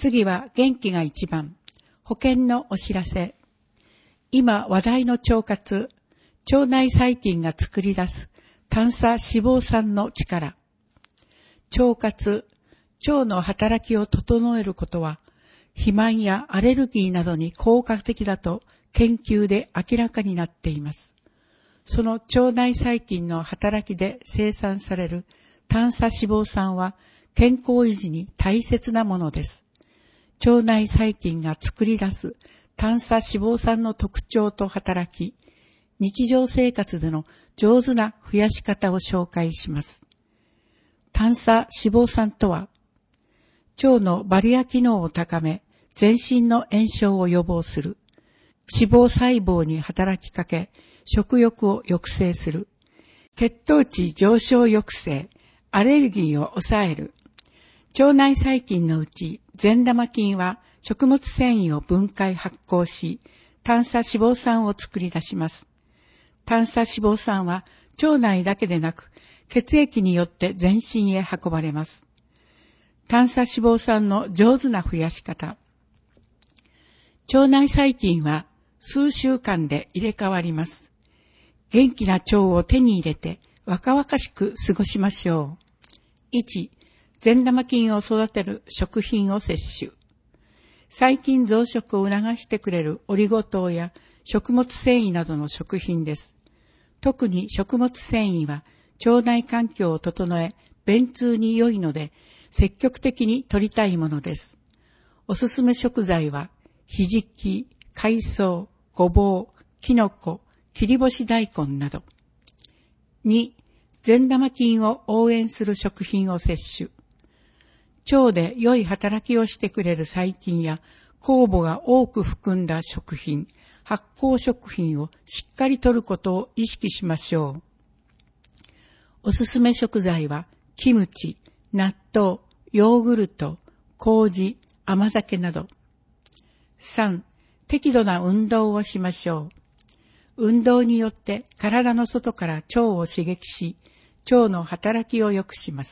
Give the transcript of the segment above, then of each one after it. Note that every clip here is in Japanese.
次は元気が一番。保険のお知らせ。今話題の腸活。腸内細菌が作り出す短鎖脂肪酸の力。腸活。腸の働きを整えることは、肥満やアレルギーなどに効果的だと研究で明らかになっています。その腸内細菌の働きで生産される短鎖脂肪酸は健康維持に大切なものです。腸内細菌が作り出す短鎖脂肪酸の特徴と働き、日常生活での上手な増やし方を紹介します。短鎖脂肪酸とは、腸のバリア機能を高め、全身の炎症を予防する。脂肪細胞に働きかけ、食欲を抑制する。血糖値上昇抑制、アレルギーを抑える。腸内細菌のうち、善玉菌は食物繊維を分解発酵し、短鎖脂肪酸を作り出します。短鎖脂肪酸は腸内だけでなく、血液によって全身へ運ばれます。短鎖脂肪酸の上手な増やし方。腸内細菌は数週間で入れ替わります。元気な腸を手に入れて若々しく過ごしましょう。1、善玉菌を育てる食品を摂取。細菌増殖を促してくれるオリゴ糖や食物繊維などの食品です。特に食物繊維は腸内環境を整え、便通に良いので、積極的に摂りたいものです。おすすめ食材は、ひじき、海藻、ごぼう、きのこ、切り干し大根など。2、善玉菌を応援する食品を摂取。腸で良い働きをしてくれる細菌や酵母が多く含んだ食品、発酵食品をしっかり摂ることを意識しましょう。おすすめ食材は、キムチ、納豆、ヨーグルト、麹、甘酒など。3、適度な運動をしましょう。運動によって体の外から腸を刺激し、腸の働きを良くします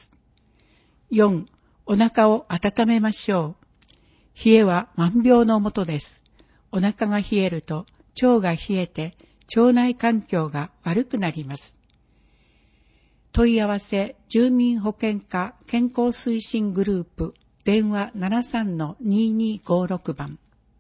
。4、お腹を温めましょう。冷えは万病のもとです。お腹が冷えると腸が冷えて腸内環境が悪くなります。問い合わせ住民保健課健康推進グループ電話 73-2256 番。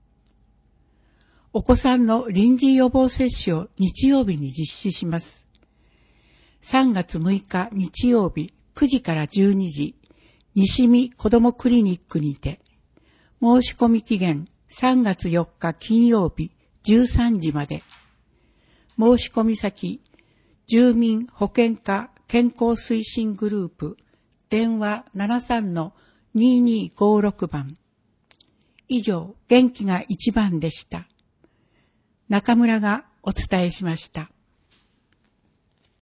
お子さんの臨時予防接種を日曜日に実施します。3月6日日曜日9時から12時、西見子どもクリニックにて、申し込み期限3月4日金曜日13時まで。申し込み先、住民保健課健康推進グループ電話 73-2256 番。以上、元気が一番でした。中村がお伝えしました。